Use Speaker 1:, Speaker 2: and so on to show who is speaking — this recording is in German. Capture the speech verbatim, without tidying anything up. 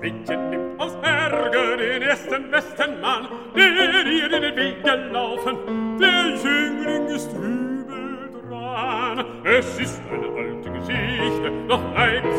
Speaker 1: Mädchen nimmt aus Ärger den ersten besten Mann, der ihr in den Weg gelaufen. Der Jüngling ist übel dran. Es ist eine alte Geschichte, doch bleibt